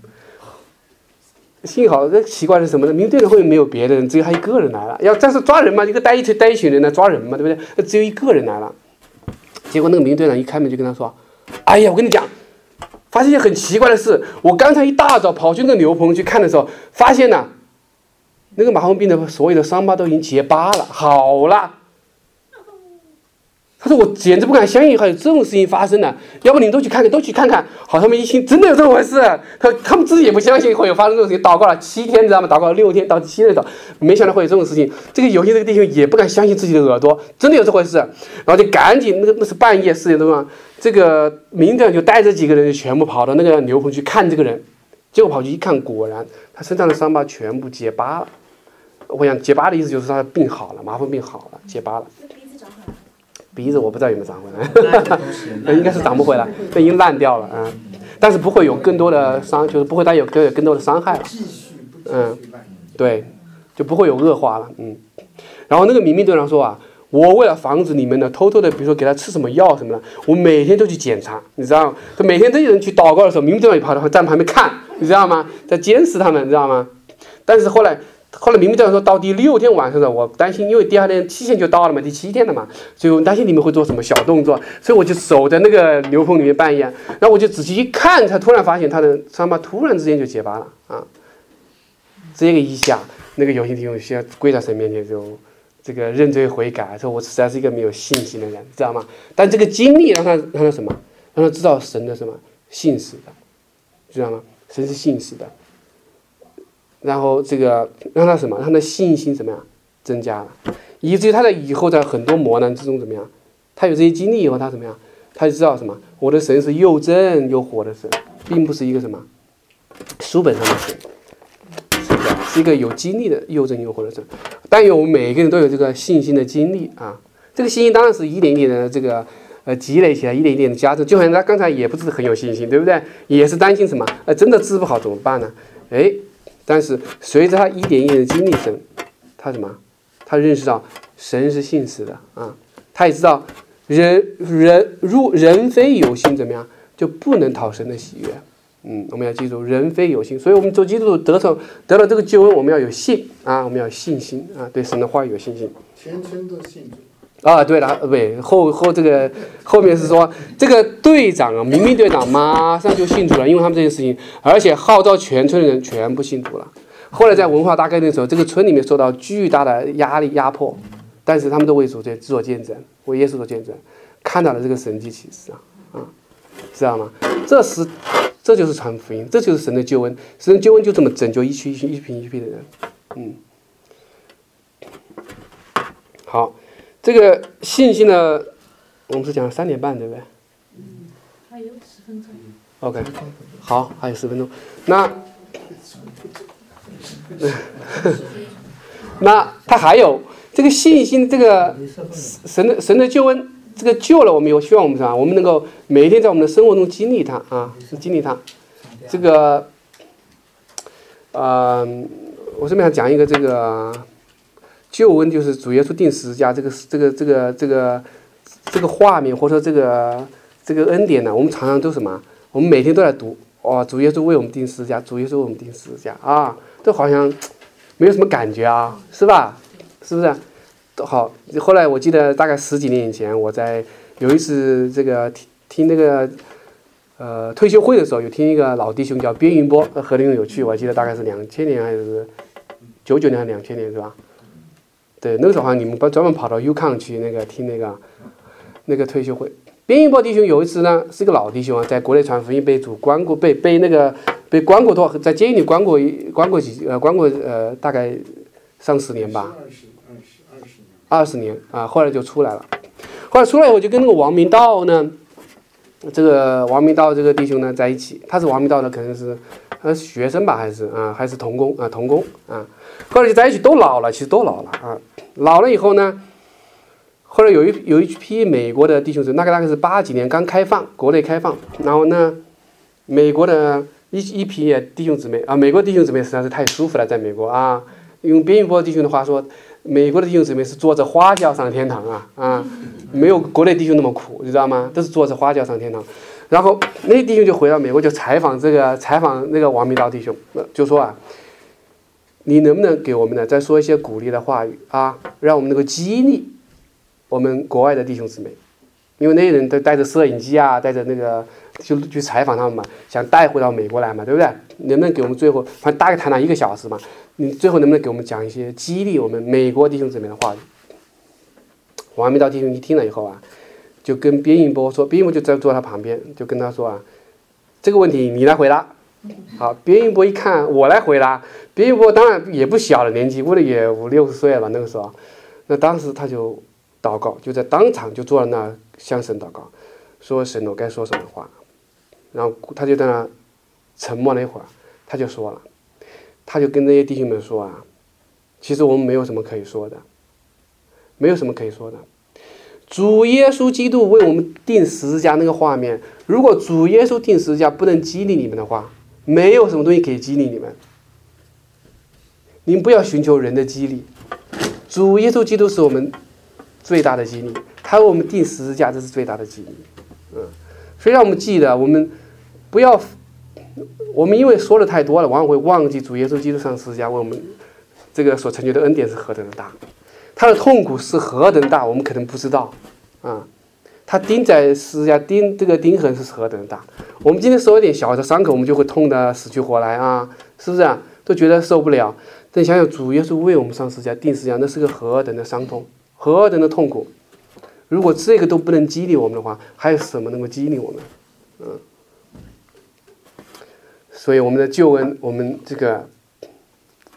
幸好，这奇怪是什么呢？民兵队长后面没有别的人，只有他一个人来了。要但是抓人嘛，一个带一群人来抓人嘛，对不对？只有一个人来了。结果那个民兵队长一开门就跟他说。哎呀，我跟你讲，发现一件很奇怪的事。我刚才一大早跑去那个牛棚去看的时候，发现呢，那个麻风病的所有的伤疤都已经结疤了，好了。他说我简直不敢相信还有这种事情发生呢，要不你们都去看看。好，他们一听真的有这么回事，他们自己也不相信会有发生这种事情。祷告了7天，知道吗？祷告了6天，到第7天的时候，没想到会有这种事情。这个有些这个弟兄也不敢相信自己的耳朵，真的有这回事，然后就赶紧那是半夜4点多嘛，这个民长就带着几个人全部跑到那个牛棚去看这个人，结果跑去一看，果然他身上的伤疤全部结疤了。我想结疤的意思就是他的病好了，麻风病好了，结疤了。鼻子我不知道有没有长回来，应该是长不回来，这已经烂掉了啊。但是不会有更多的伤，就是不会有更多的伤害了。对，就不会有恶化了。然后那个民兵队长说啊，我为了防止你们呢，偷偷的，比如说给他吃什么药什么的，我每天都去检查，你知道吗？他每天这些人去祷告的时候，民兵队长也跑到站旁边看，你知道吗？在监视他们，你知道吗？但是后来民兵队长说到第6天晚上的，我担心，因为第2天期限就到了嘛，第7天了嘛，所以我担心你们会做什么小动作，所以我就守在那个牛棚里面半夜，然后我就仔细一看，才突然发现他的伤疤突然之间就结疤了啊！这个一下，那个有些弟兄先跪在神面前就这个认罪悔改，说我实在是一个没有信心的人，知道吗？但这个经历让他什么？让他知道神的什么信实的，知道吗？神是信实的。 然后这个让他什么？让他信心怎么样增加了，以至于他在以后在很多磨难之中怎么样？他有这些经历以后，他怎么样？他就知道什么？我的神是又真又活的神，并不是一个什么书本上的神，是一个有经历的又真又活的神。但愿我们每个人都有这个信心的经历啊！这个信心当然是一点一点的这个积累起来，一点一点的加增。就好像他刚才也不是很有信心，对不对？也是担心什么？真的治不好怎么办呢？但是随着他一点一点的经历神，他什么？他认识到神是信实的啊！他也知道人非有信怎么样，就不能讨神的喜悦。我们要记住，人非有信，所以我们做基督徒得到这个救恩，我们要有信啊，我们要有信心啊，对神的话语有信心。 虔诚的信主。 对了，对这个后面是说这个队长啊，明明队长马上就信主了，因为他们这件事情，而且号召全村的人全部信主了。后来在文化大革命的时候，这个村里面受到巨大的压力压迫，但是他们都为主做见证，为耶稣做见证，看到了这个神迹奇事知道吗？这就是传福音，这就是神的救恩。神的救恩就这么拯救一批的人。好，这个信心呢，我们是讲3点半，对不对？ 还有10分钟。 OK， 好，还有10分钟。那他还有这个信心，这个神的救恩。这个救了我们以后，希望我们啥？我们能够每一天在我们的生活中经历它经历它。这个，我顺便想讲一个这个救恩，就是主耶稣钉十字架这个画面，或者说这个恩典呢，我们常常都什么？我们每天都在读主耶稣为我们钉十字架，主耶稣为我们钉十字架都好像没有什么感觉是吧？是不是？好，后来我记得大概10几年以前，我在有一次这个听那个退休会的时候，有听一个老弟兄叫边云波，很有趣。我记得大概是2000年还是99年还是2000年是吧？对，那个时候好像你们专门跑到 UConn 去听那个退休会。边云波弟兄有一次呢，是个老弟兄在国内传福音，被主关过，被关过多，在监狱里关过大概上10年吧。20年后来就出来了。后来出来以后，就跟那个王明道呢，这个弟兄呢在一起。他是王明道的，可能是学生吧，还是童工。后来就在一起，都老了，其实都老了老了以后呢，后来有一批美国的弟兄姊妹，大概是80几年刚开放，国内开放，然后呢，美国的一批弟兄姊妹美国弟兄姊妹实在是太舒服了，在美国用边云波弟兄的话说。美国的弟兄姊妹是坐着花轿上天堂没有国内弟兄那么苦，你知道吗？都是坐着花轿上天堂。然后那些弟兄就回到美国，就采访那个王明道弟兄，就说你能不能给我们呢再说一些鼓励的话语让我们能够激励我们国外的弟兄姊妹，因为那些人都带着摄影机带着那个就去采访他们嘛，想带回到美国来嘛，对不对？能不能给我们最后反正大概谈了1个小时嘛？你最后能不能给我们讲一些激励我们美国弟兄姊妹的话语？王明道弟兄一听了以后就跟边云波说，边云波就坐他旁边，就跟他说这个问题你来回答。好，边云波一看我来回答，边云波当然也不小了，年纪估计也50、60岁了吧那个时候。那当时他就祷告，就在当场就坐在那向神祷告，说神我该说什么话？然后他就在那沉默了一会儿，他就说了。他就跟那些弟兄们说其实我们没有什么可以说的，没有什么可以说的。主耶稣基督为我们钉十字架那个画面，如果主耶稣钉十字架不能激励你们的话，没有什么东西可以激励你们。你们不要寻求人的激励，主耶稣基督是我们最大的激励，他为我们钉十字架，这是最大的激励。所以让我们记得，我们不要。我们因为说的太多了，往往会忘记主耶稣基督上十字架为我们这个所成就的恩典是何等的大，他的痛苦是何等大，我们可能不知道他钉在十字架这个钉痕是何等的大。我们今天受一点小的伤口，我们就会痛得死去活来是不是都觉得受不了。但想想主耶稣为我们上十字架钉十字架，那是个何等的伤痛，何等的痛苦。如果这个都不能激励我们的话，还有什么能够激励我们？所以我们的救恩，我们这个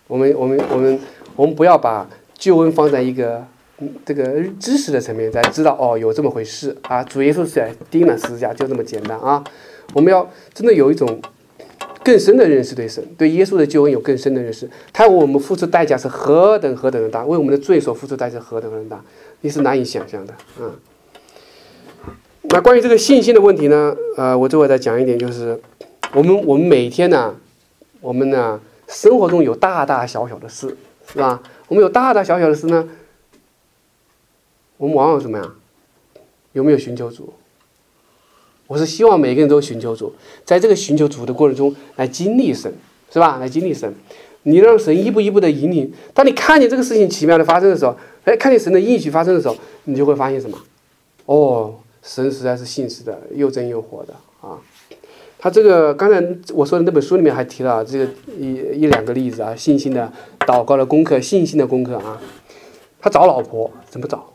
我们不要把救恩放在一个这个知识的层面，才知道哦有这么回事啊，主耶稣是钉了十字架，就这么简单啊。我们要真的有一种更深的认识，对神对耶稣的救恩有更深的认识，他为我们付出代价是何等的大，为我们的罪所付出代价何等的大，你是难以想象的啊。那关于这个信心的问题呢，我最后再讲一点，就是我们每天呢，我们呢生活中有大大小小的事，是吧？我们有大大小小的事呢，我们往往什么呀？有没有寻求主？我是希望每个人都寻求主，在这个寻求主的过程中来经历神，是吧？来经历神，你让神一步一步的引领。当你看见这个事情奇妙的发生的时候，看见神的应许发生的时候，你就会发现什么？哦，神实在是信实的，又真又活的啊！他这个刚才我说的那本书里面还提到这个一两个例子啊，信心的祷告的功课，信心的功课啊。他找老婆怎么找？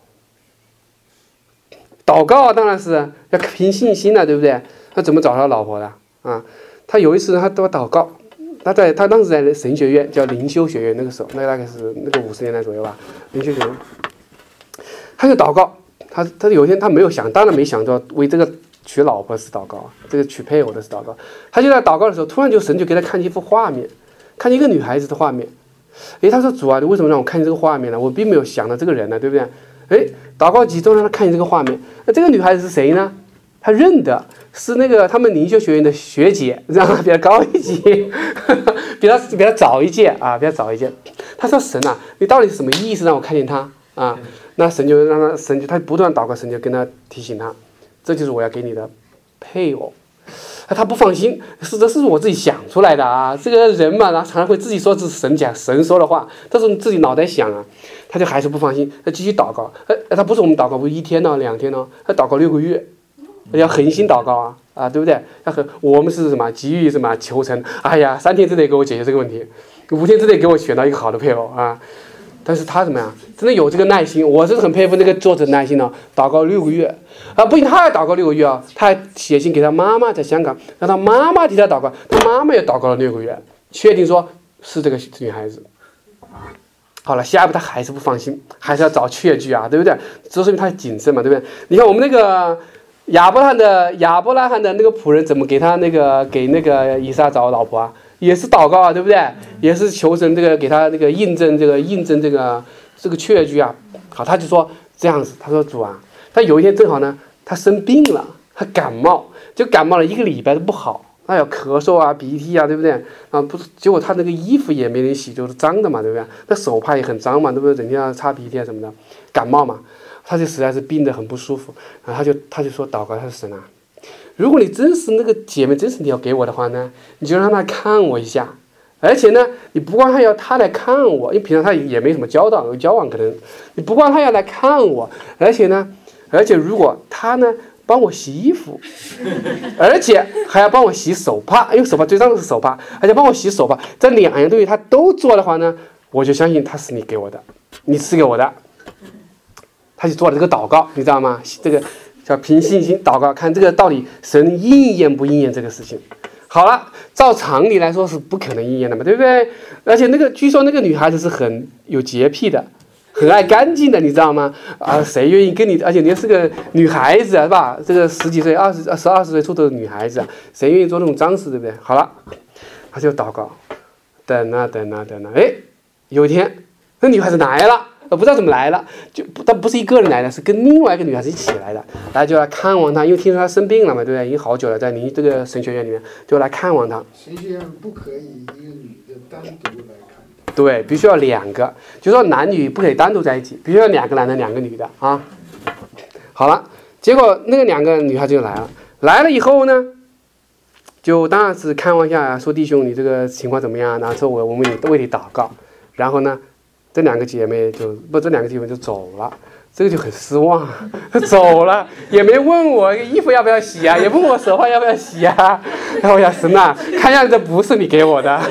祷告当然是要凭信心的，对不对？他怎么找他老婆的啊？他有一次他都祷告，他当时在神学院叫灵修学院，那个时候那大概是那个50年代左右吧，灵修学院，他就祷告，他有一天他没有想，当然没想到为这个娶老婆是祷告啊，这个娶配偶的是祷告。他就在祷告的时候，突然神就给他看见一幅画面，看见一个女孩子的画面。他说主啊，你为什么让我看见这个画面呢？我并没有想到这个人呢，对不对？祷告几周让他看见这个画面。那这个女孩子是谁呢？他认得是那个他们灵修学院的学姐，让他比他高一级，比他早一届啊，比他早一届。他说神啊，你到底是什么意思让我看见他啊？那神就让他不断祷告，神就跟他提醒他，这就是我要给你的配偶。他不放心，这是我自己想出来的啊！这个人嘛，常常会自己说是神说的话，但是你自己脑袋想啊，他就还是不放心，他继续祷告。他不是我们祷告，不是1天呢、2天呢，他祷告6个月，要恒心祷告啊，对不对？我们是什么急于什么求成？哎呀，3天之内给我解决这个问题，5天之内给我选到一个好的配偶啊！但是他怎么样？真的有这个耐心，我是很佩服那个作者耐心的，祷告6个月啊！不仅他还祷告6个月啊，他还写信给他妈妈在香港，让他妈妈替他祷告，他妈妈也祷告了6个月，确定说是这个女孩子。好了，下一步他还是不放心，还是要找确据啊，对不对？这说明他谨慎嘛，对不对？你看我们那个亚伯拉罕的那个仆人怎么给那个以撒找老婆啊？也是祷告啊，对不对？也是求神这个给他那个印证这个确据啊。好，他就说这样子，他说主啊，他有一天正好呢，他生病了，他感冒了1个礼拜都不好，他有咳嗽啊、鼻涕啊，对不对？啊，不是，结果他那个衣服也没人洗，就是脏的嘛，对不对？那手帕也很脏嘛，对不对？整天要擦鼻涕啊什么的，感冒嘛，他就实在是病得很不舒服，然后他就说祷告，他说神啊，如果你真是那个姐妹，真是你要给我的话呢，你就让她看我一下，而且呢，你不光还要她来看我，因为平常她也没什么交往，可能你不光她要来看我，而且如果她呢帮我洗衣服，而且还要帮我洗手帕，因为手帕最脏的是手帕，而且帮我洗手帕，这2样东西她都做的话呢，我就相信她是你给我的，你赐给我的。他就做了这个祷告，你知道吗？这个叫凭信心祷告，看这个到底神应验不应验这个事情。好了，照常理来说是不可能应验的嘛，对不对？而且据说那个女孩子是很有洁癖的，很爱干净的，你知道吗？啊，谁愿意跟你？而且你是个女孩子是吧？这个10几岁、20岁出头的女孩子，谁愿意做那种脏事，对不对？好了，他就祷告，等啊，有一天那女孩子来了。不知道怎么来了，他不是一个人来的，是跟另外一个女孩子一起来的，来就来看望他，因为听说他生病了嘛，对不对？已经好久了，在这个神学院里面就来看望他。 神学院不可以一个女的单独来看他。 对，必须要2个，就是说男女不可以单独在一起，必须要2个男的2个女的啊。好了，结果那个2个女孩子就来了以后呢，就当然是看望一下，说弟兄你这个情况怎么样？然后说我们为你祷告，然后呢。这2个姐妹就走了，这个就很失望，走了也没问我衣服要不要洗啊，也不问我手帕要不要洗啊。然后我想神啊，看样子这不是你给我的。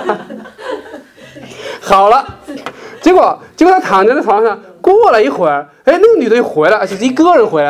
好了，结果他躺在那床上，过了一会儿，那个女的又回来，而且是一个人回来了。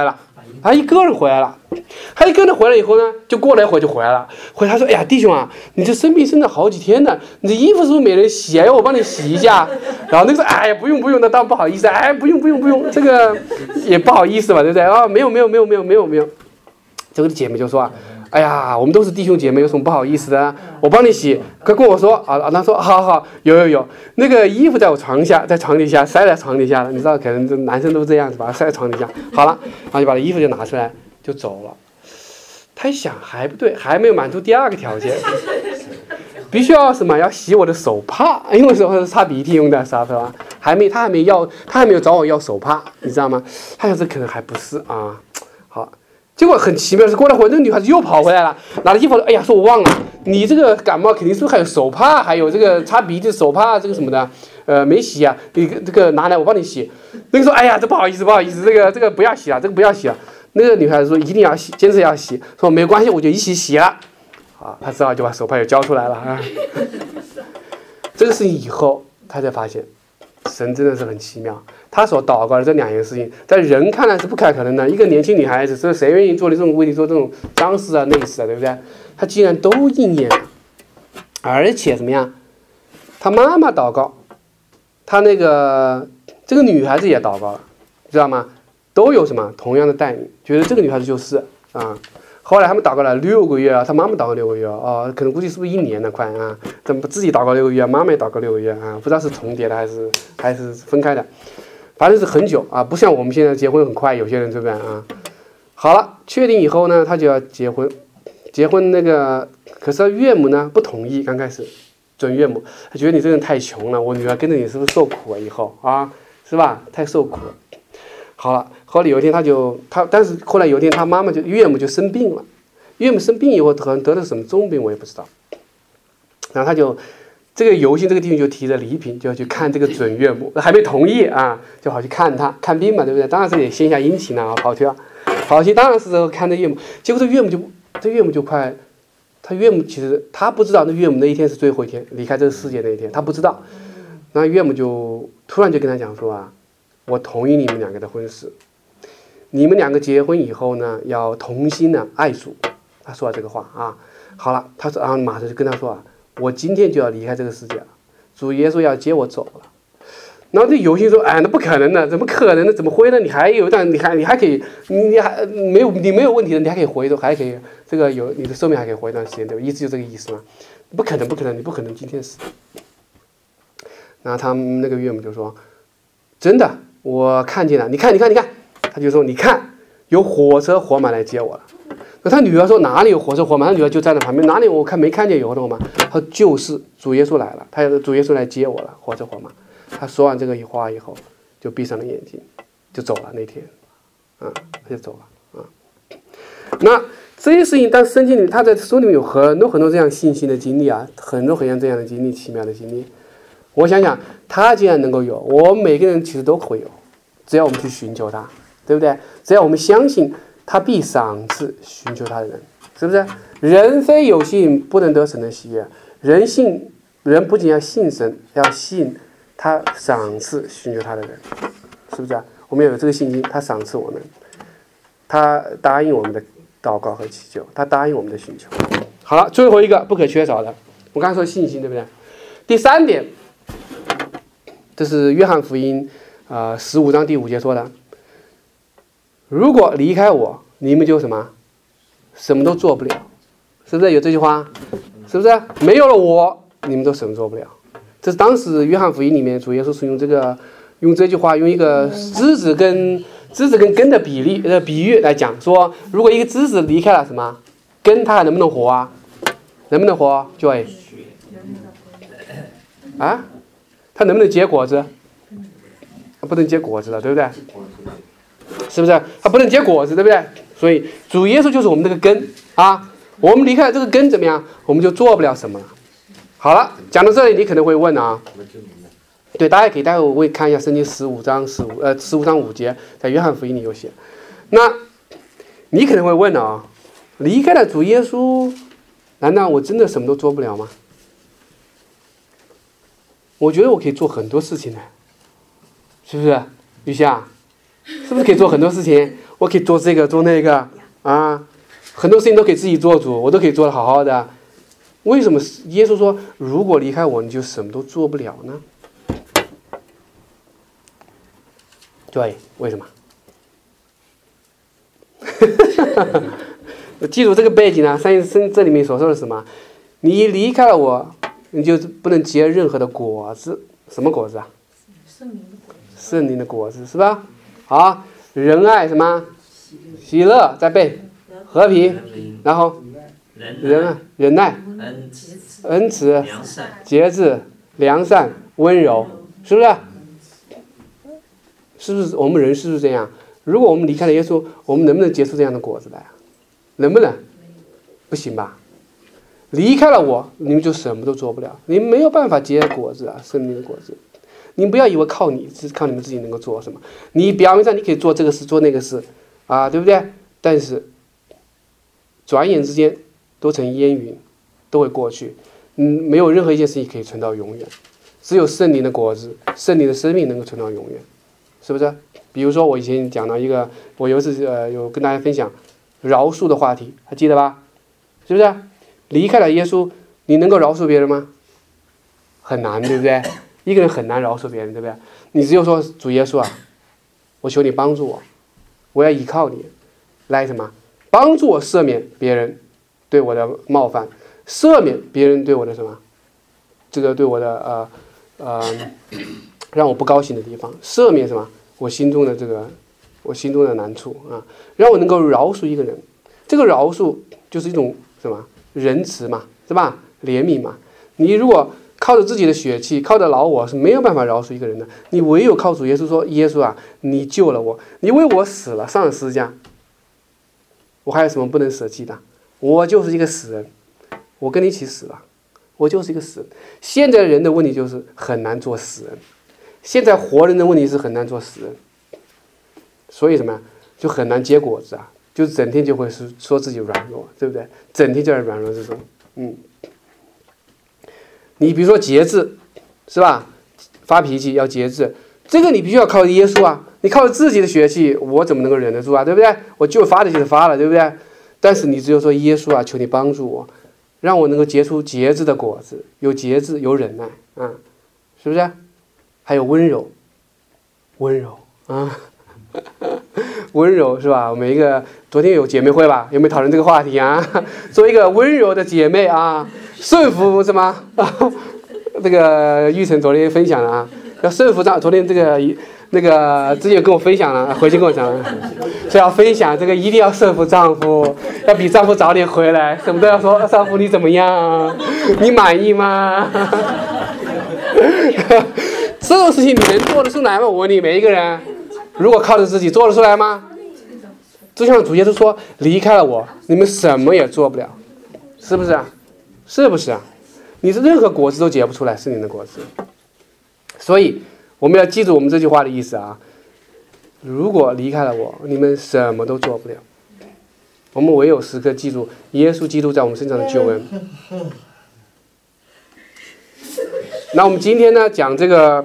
他一个人回来了。他一个人回来以后呢，就过了一会儿就回来了。回来他说：“哎呀，弟兄啊，你这生病生了好几天了，你这衣服是不是没人洗啊？要我帮你洗一下？”然后那个说：“哎呀，不用，那当然不好意思，哎，不用，这个也不好意思嘛，对不对？啊，没有。”这个姐妹就说啊。哎呀，我们都是弟兄姐妹，有什么不好意思的啊？我帮你洗，快跟我说啊！他说好，有，那个衣服在我床下，在床底下塞在床底下了。你知道，可能这男生都是这样子，把它塞在床底下。好了，然后就把衣服就拿出来就走了。他一想还不对，还没有满足第二个条件，必须要什么？要洗我的手帕，因为手帕是擦鼻涕用的，是吧？他还没有找我要手帕，你知道吗？他想这可能还不是啊。好。结果很奇妙的是，过了会，那个女孩子又跑回来了，拿着衣服，哎呀，说我忘了，你这个感冒肯定是不是还有手帕，还有这个擦鼻涕手帕，这个什么的，没洗啊，你这个拿来我帮你洗。那个说，哎呀，这不好意思，这个不要洗了，这个不要洗了。那个女孩子说一定要洗，坚持要洗，说没关系，我就一起洗了。啊，他只好就把手帕又交出来了啊。这个事情以后，他才发现，神真的是很奇妙。他所祷告的这两件事情，在人看来是不太可能的。一个年轻女孩子，这谁愿意做的这种为你做这种脏事啊、内事啊，对不对？他竟然都应验了，而且怎么样？他妈妈祷告，他这个女孩子也祷告了，知道吗？都有什么同样的待遇，觉得这个女孩子就是啊。后来他们祷告了6个月啊，他妈妈祷告6个月啊，可能估计是不是1年了快啊？怎么自己祷告6个月，妈妈也祷告6个月啊？不知道是重叠的还是分开的。反正是很久啊，不像我们现在结婚很快，有些人对不对啊？好了，确定以后呢，他就要结婚，那个可是他岳母呢不同意，刚开始准岳母，他觉得你这个人太穷了，我女儿跟着你是不是受苦啊？以后啊，是吧？太受苦了。好了，后来有一天但是后来有一天他妈妈岳母就生病了，岳母生病以后可能得了什么重病，我也不知道。然后他就。这个游行这个地方就提着礼品，就要去看这个准岳母，还没同意啊，就好去看他看病嘛，对不对？当然是得献下殷勤了啊，跑去当然是看这岳母。结果这岳母就快，他岳母其实他不知道，那岳母那一天是最后一天离开这个世界那一天，他不知道。那岳母就突然就跟他讲说啊，我同意你们两个的婚事，你们两个结婚以后呢，要同心的爱主。他说了这个话啊，好了，他说，然后马上就跟他说啊。我今天就要离开这个世界了，主耶稣要接我走了。然后这有心说：“哎，那不可能的，怎么可能呢？怎么会呢？你还有你还可以，你还没有问题的，你还可以活一段，还可以这个有你的寿命还可以活一段时间，对吧？意思就这个意思嘛。不可能，你不可能今天死。”然后他们那个岳母就说：“真的，我看见了，你看。”他就说：“你看，有火车火马来接我了。”那他女儿说哪里有火车火马？他女儿就站在旁边，哪里我没看见有火车火马？他说就是主耶稣来了，主耶稣来接我了，火车火马。他说完这个话以后，就闭上了眼睛，就走了那天，啊，他就走了啊。那这些事情，当圣经里他在书里面有很多这样信心的经历啊，很多这样的经历，奇妙的经历。我想想，他既然能够有，我们每个人其实都会有，只要我们去寻求他，对不对？只要我们相信。他必赏赐寻求他的人，是不是？人非有信，不能得神的喜悦。人不仅要信神，要信他赏赐寻求他的人，是不是啊？我们要有这个信心，他赏赐我们，他答应我们的祷告和祈求，他答应我们的寻求。好了，最后一个不可缺少的，我刚才说信心，对不对？第3点，这是约翰福音15章第5节说的。如果离开我，你们就什么都做不了，是不是有这句话？是不是没有了我，你们都什么做不了？这是当时约翰福音里面主耶稣是用这句话，用一个枝子跟根的比喻来讲，说如果一个枝子离开了什么根，它还能不能活啊？能不能活 ？Joy 啊，它能不能结果子？不能结果子了，对不对？是不是？它不能结果子，对不对？所以主耶稣就是我们这个根啊。我们离开了这个根怎么样？我们就做不了什么了。好了，讲到这里，你可能会问啊，对，大家可以待会我会看一下圣经15章5节，在约翰福音里有写。那你可能会问啊，离开了主耶稣，难道我真的什么都做不了吗？我觉得我可以做很多事情呢，是不是？雨霞？是不是可以做很多事情？ 我可以做这个做那个啊，很多事情都可以自己做主，我都可以做得好好的。为什么耶稣说如果离开我你就什么都做不了呢？对，为什么？记住这个背景啊，这里面所说的是什么？你离开了我，你就不能结任何的果子。什么果子啊？圣灵的果子是吧？好，仁爱什么？喜乐，再背，和平，然后忍耐，恩慈，节制，良善，温柔，是不是？是不是我们人是不是这样？如果我们离开了耶稣，我们能不能结出这样的果子来啊？能不能？不行吧？离开了我，你们就什么都做不了，你们没有办法结果子啊，生命的果子。你们不要以为靠你们自己能够做什么，你表面上你可以做这个事做那个事啊，对不对？但是转眼之间都成烟云，都会过去。没有任何一件事情可以存到永远，只有圣灵的果子，圣灵的生命能够存到永远，是不是？比如说我以前讲到一个，我有一次有跟大家分享饶恕的话题，还记得吧？是不是？离开了耶稣，你能够饶恕别人吗？很难，对不对？一个人很难饶恕别人，对不对？你只有说主耶稣啊，我求你帮助我，我要依靠你，来什么？帮助我赦免别人对我的冒犯，赦免别人对我的什么？这个对我的让我不高兴的地方，赦免什么？我心中的难处啊，让我能够饶恕一个人。这个饶恕就是一种什么？仁慈嘛，是吧？怜悯嘛。你如果靠着自己的血气，靠着老我是没有办法饶恕一个人的。你唯有靠主耶稣说：“耶稣啊，你救了我，你为我死了，上了十字架，我还有什么不能舍弃的？我就是一个死人，我跟你一起死了，我就是一个死人。”现在人的问题就是很难做死人，现在活人的问题是很难做死人，所以什么呀？就很难结果子啊，就整天就会说自己软弱，对不对？整天就在软弱之中，你比如说节制，是吧？发脾气要节制，这个你必须要靠耶稣啊！你靠自己的血气，我怎么能够忍得住啊？对不对？我就发的就是发了，对不对？但是你只有说耶稣啊，求你帮助我，让我能够结出节制的果子，有节制，有忍耐啊，是不是？还有温柔啊，温柔是吧？每一个昨天有姐妹会吧？有没有讨论这个话题啊？做一个温柔的姐妹啊，顺服什么？这个玉成昨天分享了啊，要顺服昨天这个那个之前跟我分享了，回去跟我讲了，说要分享这个一定要顺服丈夫，要比丈夫早点回来，什么都要说丈夫你怎么样，你满意吗？这种事情你能做得出来吗？我问你，每一个人如果靠着自己做得出来吗？就像主耶稣说，离开了我，你们什么也做不了，是不是啊？是不是啊？你是任何果子都结不出来圣灵的果子。所以我们要记住我们这句话的意思啊，如果离开了我，你们什么都做不了。我们唯有时刻记住耶稣基督在我们身上的救恩。那我们今天呢讲这个，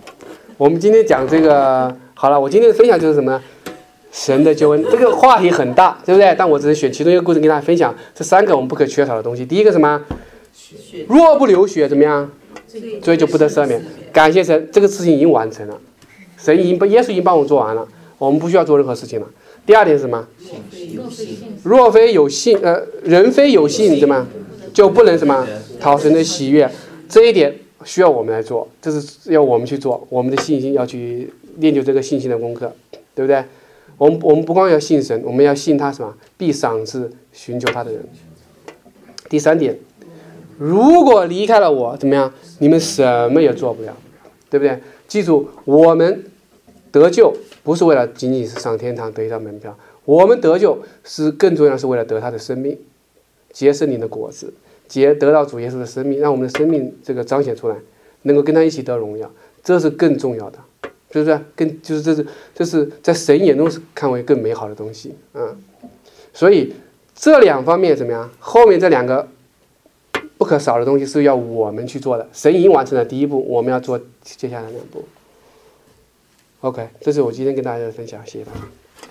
好了，我今天的分享就是什么呢？神的救恩，这个话题很大，对不对？但我只是选其中一个故事跟大家分享，这三个我们不可缺少的东西。第一个什么？若不流血怎么样？所以就不得赦免。感谢神，这个事情已经完成了，耶稣已经帮我做完了，我们不需要做任何事情了。第二点是什么？若非有信，人非有信，怎么就不能什么讨神的喜悦？这一点需要我们来做，这是要我们去做，我们的信心要去练就这个信心的功课，对不对？我们不光要信神，我们要信他什么？必赏赐寻求他的人。第三点，如果离开了我，怎么样？你们什么也做不了，对不对？记住，我们得救不是为了仅仅是上天堂得一张门票，我们得救是更重要的是为了得他的生命，结圣灵的果子，得到主耶稣的生命，让我们的生命这个彰显出来，能够跟他一起得荣耀，这是更重要的，是不是？这是在神眼中是看为更美好的东西啊。所以这两方面怎么样？后面这两个不可少的东西是要我们去做的。神已经完成了第一步，我们要做接下来两步。OK， 这是我今天跟大家的分享，谢谢大家。